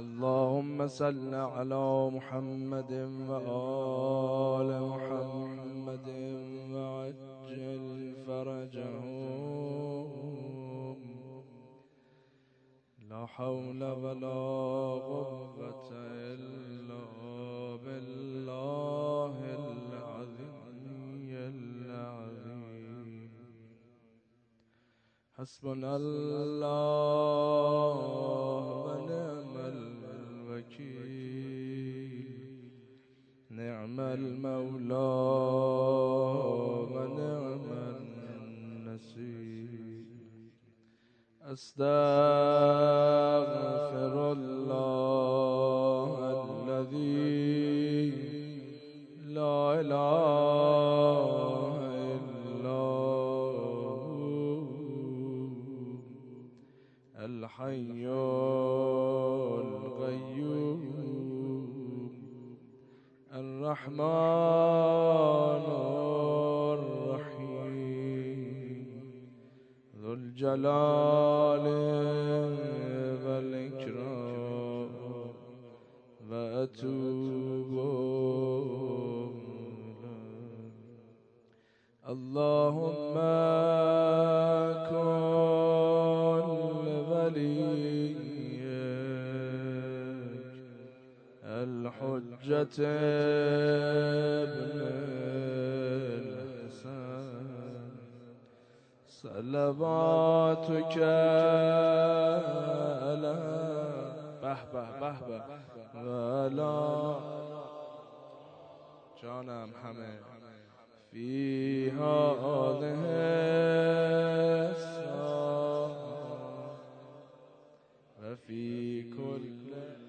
اللهم صل على محمد وآل محمد وعجل فرجهم. لا حول ولا قوة إلا بالله العلي العظيم. حسبنا الله ونعم الوكيل، نعم المولى ونعم النصير. أستغفر الله الذي لا إله إلا هو الحي القيوم الرحمن الرحيم ذو الجلال والإكرام. وأتوب اللهم كن لوليك الحجة ابن الحسن صلواتك على ولا جانم همه في هذه الساعة وفي كل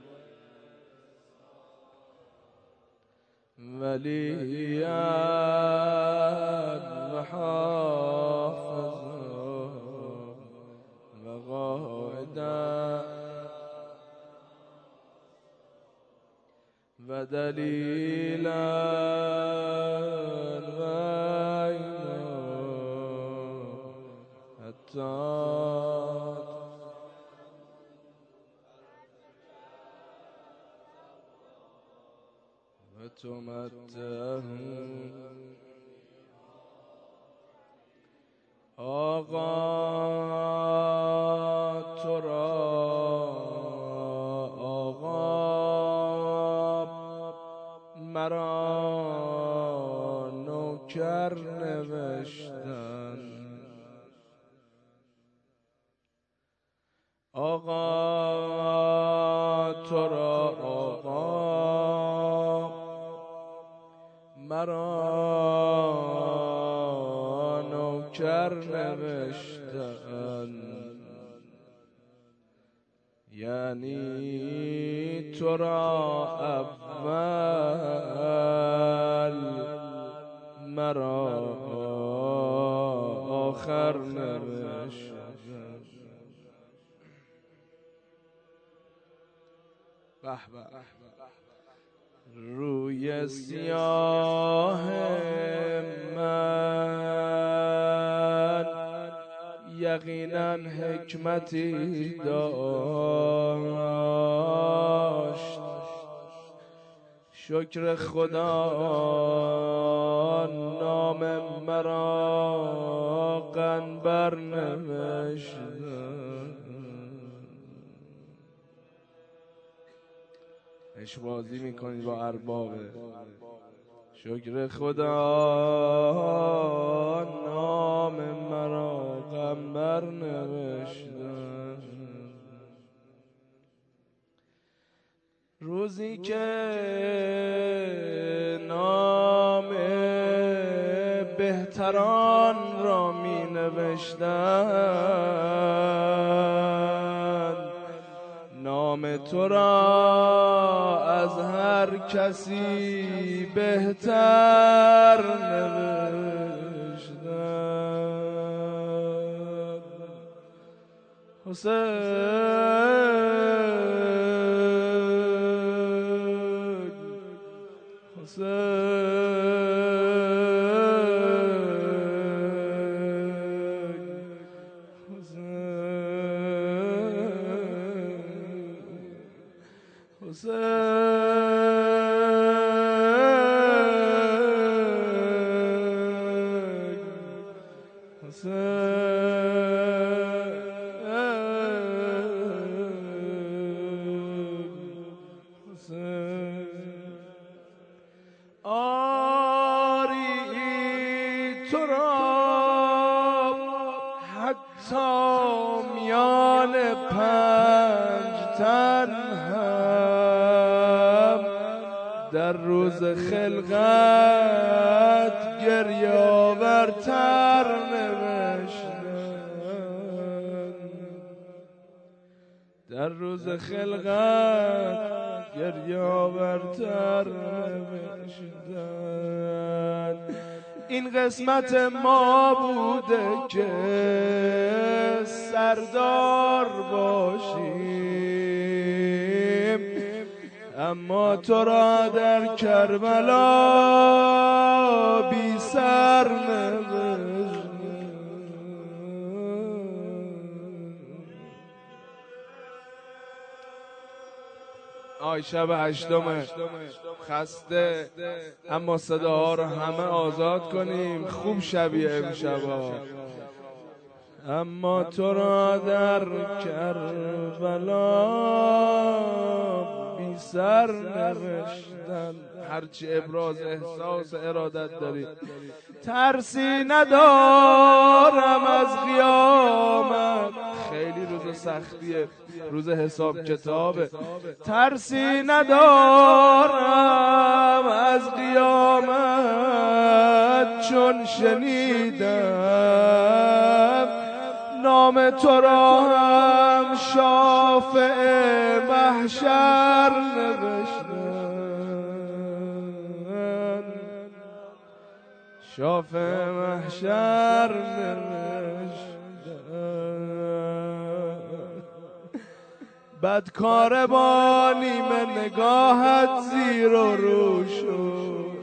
وليا وحافظا وقائدا ودليلا وعينا حتى وتمتعهم. آقا ترى آقا مرا نوکر نوشتن. آقا ترا آقا مرا نوکر نوشتن. یعنی تو را اول مرا آخر نوشتن. به به روی سیاه من یقینا حکمتی داشت. شکر خدا نام مرا قنبر نوشت. عشق‌بازی میکنید با اربابه. شکر خدا نام مرا قنبر نوشتن. روزی که نام بهتران را می نوشتن، نام تو را از هر کسی بهتر نوشتن. تو را حتی میان 5 تن هم در روز خلقت گریه‌آورتر نوشتن، در روز خلقت گریه‌آورتر نوشتن. این قسمت ما بوده که سردار باشیم، اما تو را در کربلا بی سر نوشتن. آی شب 8 خسته، اما صداها رو همه آزاد کنیم. خوب شبیه امشبا. اما تو را در کربلا بی سر نوشتن. هرچی ابراز احساس ارادت داری. ترسی ندارم از قیامت، خیلی روز سختیه، روز حساب کتابه. ترسی ندارم از قیامت، چون شنیدم نام تو را هم شافع محشر نوشتن. شافع محشر نوشتن. بدکار با نیم نگاهت زیر و رو شد.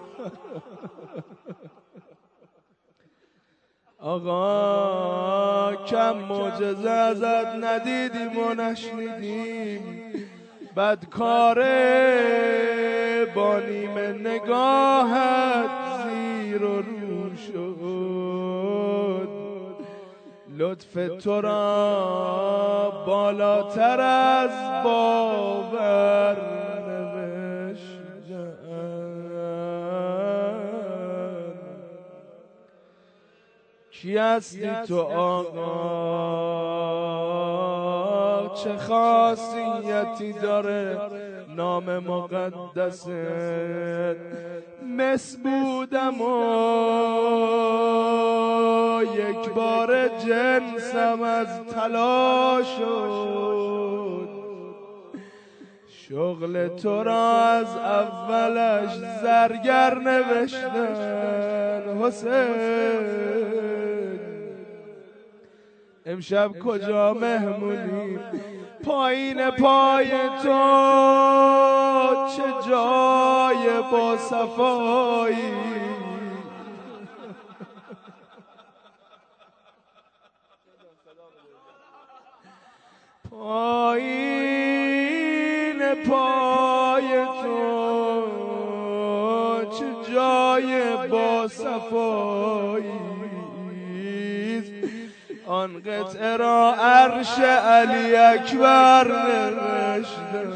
آقا کم معجزه ازت ندیدیم و نشنیدیم. بدکاره با نیم نگاهت زیر و رو شد. لطف تو را بالاتر از باور نوشتن. کی هستی تو آقا؟ چه خاصیتی داره نام مقدست؟ مس بودم و یک بار جنسم از طلا شد. شغل تو را از اولش زرگر نوشتن. حسین امشب کجا مهمونی؟ پایین پای تو چه جای با صفایی. پایین پای تو چه جای با صفایی. آن قطعه را عرش علی اکبر نوشتن.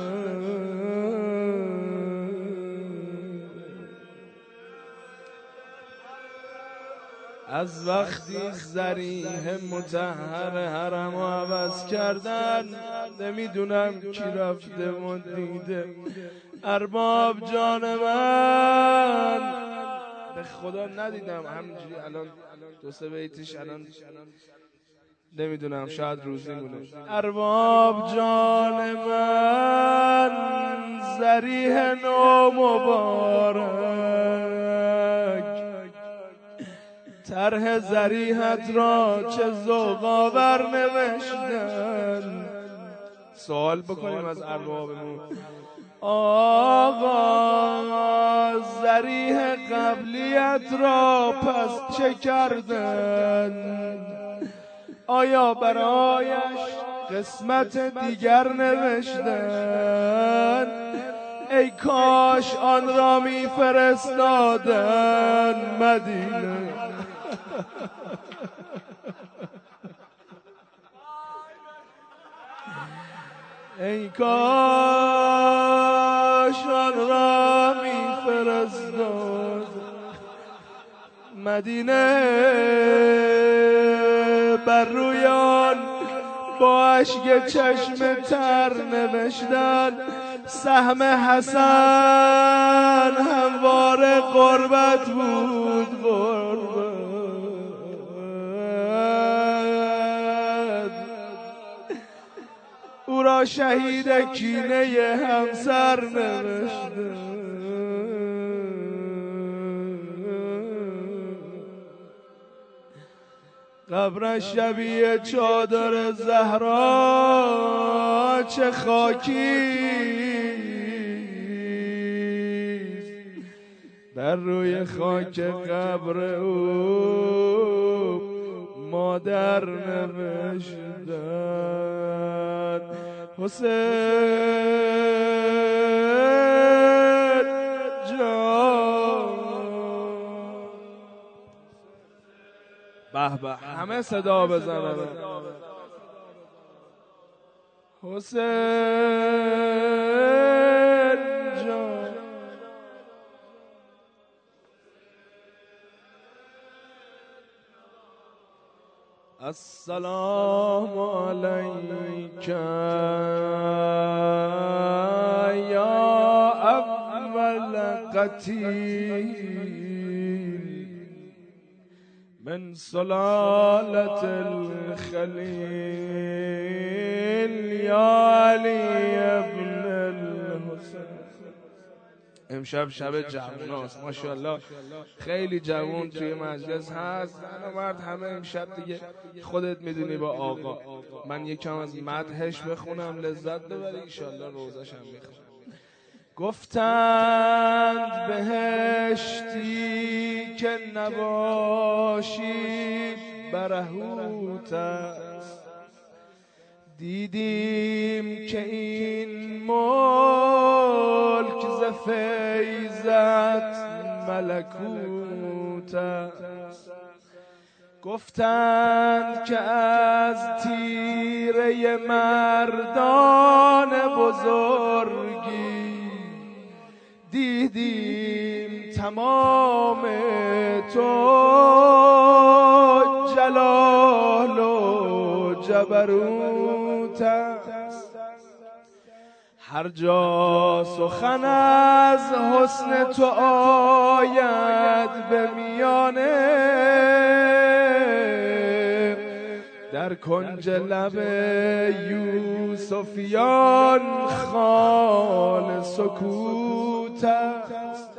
از وقتی ذریح مطهر حرم و عوض کردن، نمیدونم کی رفته و دیده. ارباب جان من به خدا ندیدم، همینجوری الان 2-3 بیتش الان نمیدونم، شاید روزی مونه. ارباب جان من ذریح نو مبارک، طرح ذریحت را چه ذوق‌آور نوشتن. سوال بکنیم از اربابمون. آقا ذریح قبلیت را پس چه کردن؟ آیا برایش قسمت دیگر نوشتن؟ ای کاش آن را می فرستادن مدینه. ای کاش آن را می فرستاد مدینه. بر روی آن با اشک چشم تر نوشتن سهم حسن همواره غربت بود غربت. او را شهید کینه همسر نوشته. قبرش شبیه چادر زهرا چه خاکیست. بر روی خاک قبر او مادر نوشتن حسین جان. به به همه صدا بزنن. حسین جان. السلام علیک یا اول قتیل من سلالة الخلیل یا علی ابن الحسین. امشب شب جووناست ماشاءالله، خیلی جوون توی مجلس هست، زن و مرد همه امشب دیگه خودت میدونی با آقا. من یکم از مدحش بخونم لذت ببری انشالله روزش هم میخونم. گفتند بهشتی که نباشید برهوت است، دیدیم که این ملک ز فیضت ملکوت است. گفتند که از تیره مردان بزرگی دیدیم تمام تو جلال و جبروت است. هر جا سخن از حسن تو آید به میانه، در کنج لب یوسفیان خال سکوت است.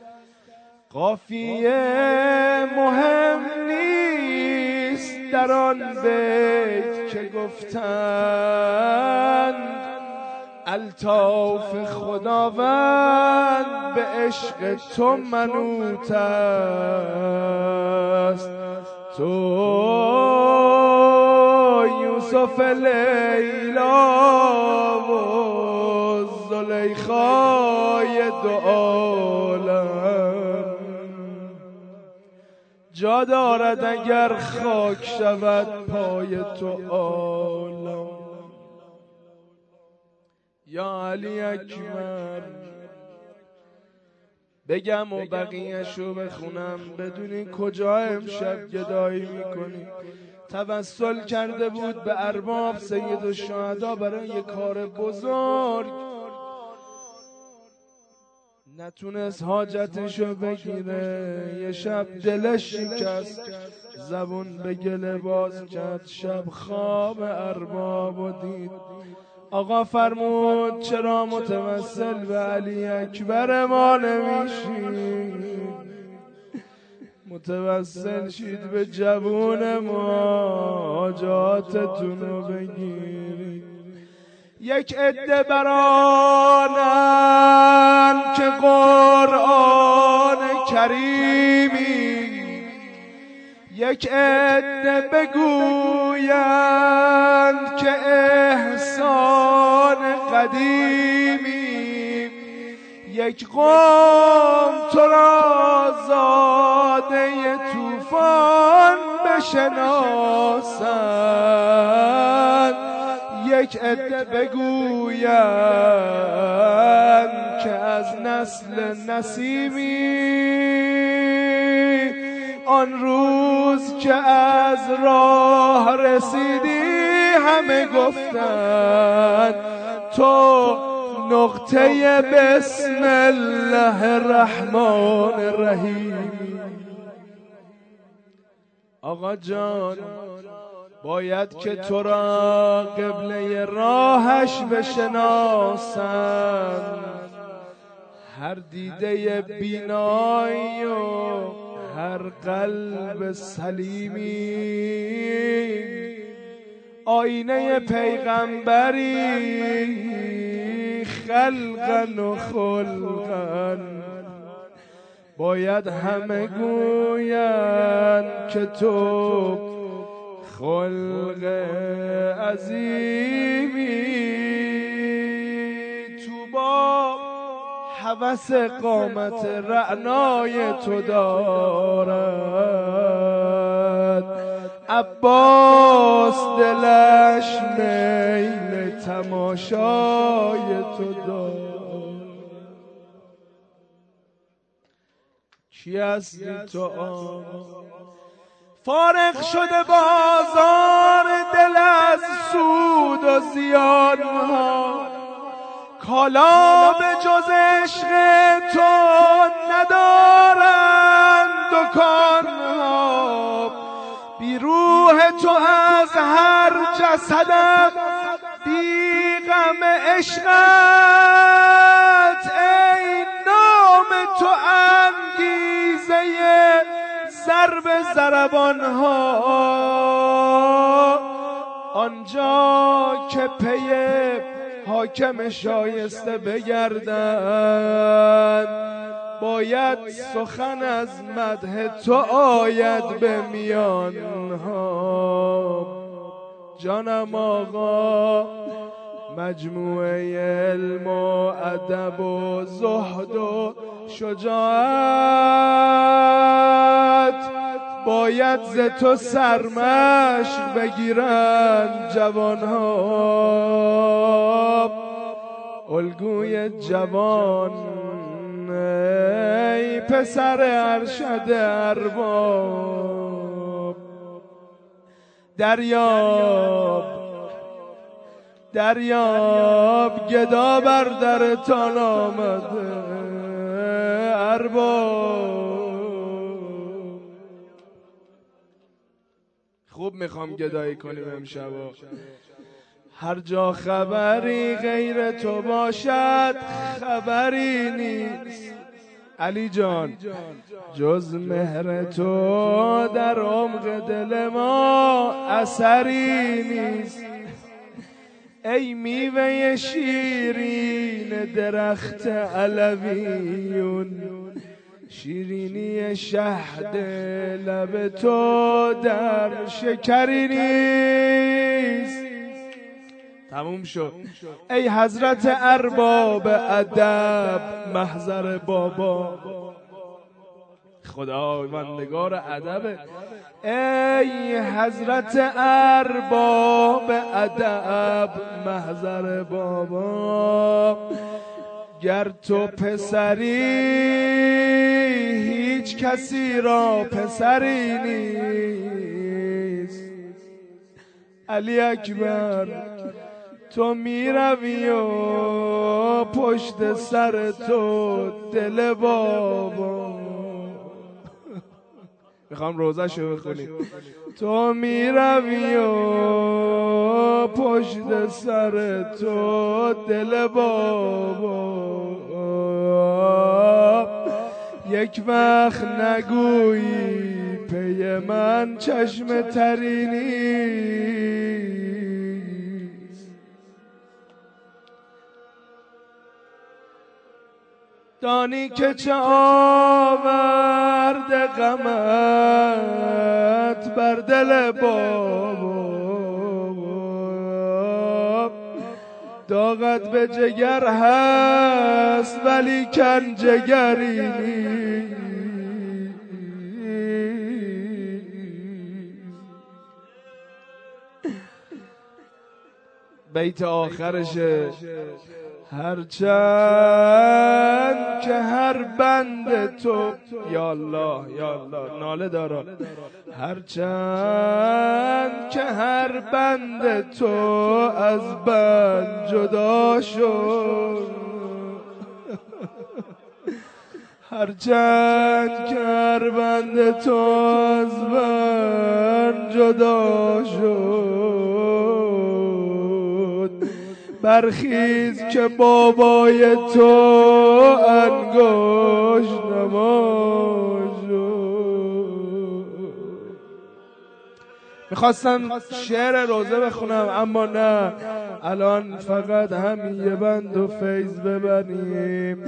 قافیه مهم نیست در آن بیت که گفتند الطاف خداوند به عشق تو منوط است. تو یوسف لیلا و زلیخای دو عالم، جا دارد اگر خاک شود پای تو عالم. یا علی اکبر. بگم و بقیه‌شو بخونم بدونی کجا امشب گدایی میکنی. توسل کرده بود به ارباب سید الشهدا برای یه کار بزرگ، نتونست حاجتشو بگیره. یه شب دلش شکست، زبون به گله باز کرد. شب خواب ارباب و دید. آقا فرمود چرا متوسل به علی اکبر ما نمیشید؟ متوسل شید به جوون ما، حاجاتتون رو بگیرید. یک عده برانن که قرآن کریمی، یک عده بگویند که احسان قدیمی، یک قوم تو را زاده طوفان بشناسند، یک عده بگویند که از نسل نسیمی. آن روز که از راه رسیدی همه گفتند تو نقطه بسم الله الرحمن الرحیم. آقا جان باید که تو را قبله راهش بشناسند، هر دیده بینایی و هر قلب سلیمی. آینه پیغمبری خلقا و خلقا، باید همه گویند که تو خلق عظیمی. تو با هوس قامت رعنای تو دارد، عباس دلش میل تماشای تو دارد. کی هستی تو آقا؟ فارغ شده بازار دل از سود و زیانها، کالا به جز عشق تو ندارند دکانها. بی روح تو از هر جسدم بی غم عشقت، ای نام تو انگیزه ضرب ضربانها. آنجا که پی حاکم شایسته بگردند، باید سخن از مدح تو آید به میانها. جانم آقا مجموعه علم و ادب و زهد و شجاعت، باید ز تو سرمشق بگیرند جوانها. الگوی جوان ای پسر ارشد ارباب، دریاب گدا بر درتان آمده ارباب. خوب میخوام گدایی کنیم امشبا. هر جا خبری غیر تو باشد خبری نیست علی جان، جز مهر تو در عمق دل ما اثری نیست. ای میوه شیرین درخت علویون، شیرینی شهد لب تو در شکری نیست. تموم شد. ای حضرت ارباب ادب محضر بابا، خداوندگار ادب. ای حضرت ارباب ادب محضر بابا، گر تو پسری هیچ کسی را پسری نیست. علی اکبر تو میروی و پشت سر تو دل بابا. میخوام روزه‌شو بخونیم. تو میروی و پشت سر تو دل بابا، یک وقت نگویی پی من چشم تری نیست. دانی که چه آورده غمت بر دل بابا، داغت به جگر هست ولی کن جگری نیست. بیت آخرشه هرچند که هر بند تو یا الله یا الله ناله دارا هرچند که هر بند تو از بند جدا شد هرچند که هر بند تو از بند جدا شد برخیز که بابای تو انگشت نما شد. میخواستم شعر روزه بخونم اما نه، الان فقط همین یه بند و فیض ببریم.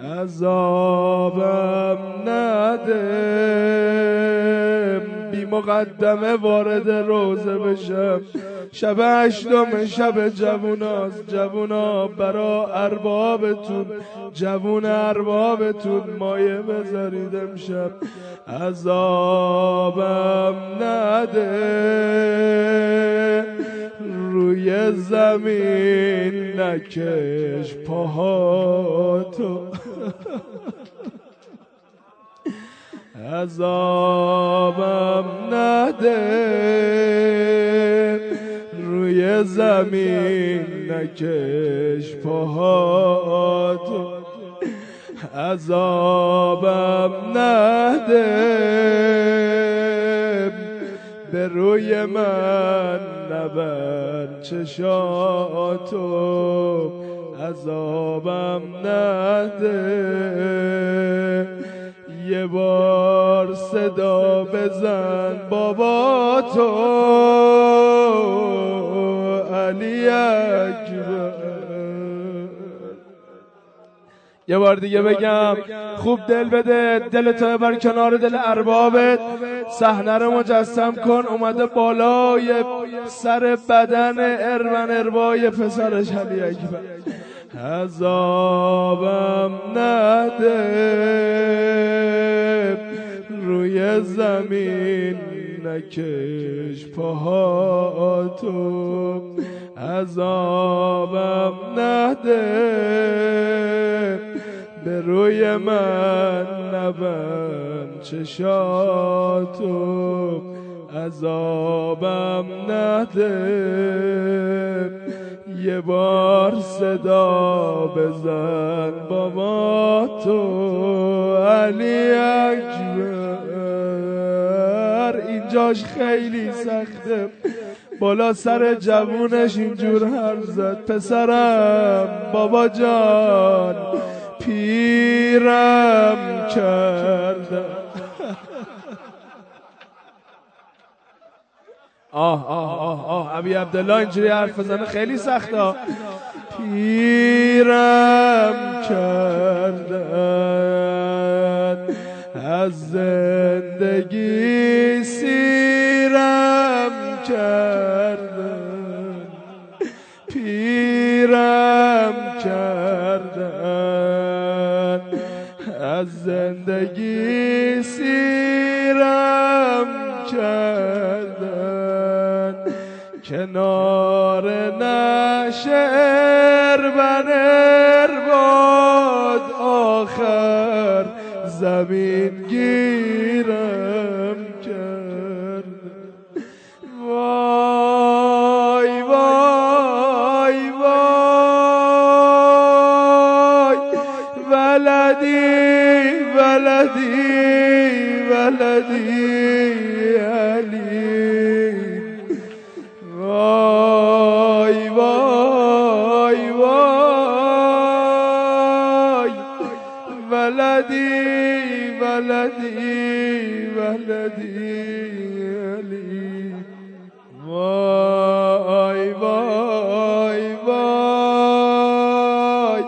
عذابم نده بی مقدمه وارد روزه بشم. شب 8 شب جووناست. جوونا برا اربابتون، جوون اربابتون مایه بذارید امشب. عذابم نده روی زمین نکش پاهاتو. عذابم نده روی زمین نکش پاهاتو. عذابم نده به روی من نبند چشاتو. عذابم نده یه بار صدا بزن بابا تو علی اکبر. یه بار دیگه بگم خوب دل بده، دل تو بر کنار دل اربابت. صحنه رو مجسم کن، اومده بالای سر بدن اربای پسرش علی اکبر. عذابم نده روی زمین نکش پاهاتو. عذابم نده به روی من نبند چشاتو. عذابم نده یه بار صدا بزن بابا تو علی اکبر. اینجاش خیلی سخته، بالا سر جوونش اینجور حرف زد. پسرم بابا جان پیرم کرده. ابی عبدالله اینجوری حرف بزنه خیلی سخته. پیرم کردن از زندگی سیرم کردن. پیرم کردن از زندگی سیرم کردن. کنار نشعر بنر باد آخر زمین گیرم کرد. وای وای وای ولدی ولدی ولدی علی. وای وای وای ولدی ولدی ولدی علی. وای وای وای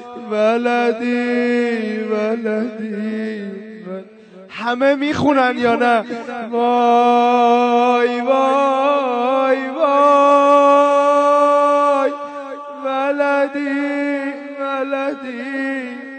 ولدی ولدی. همه میخونن یا نه؟ وای وای وای ولدی علی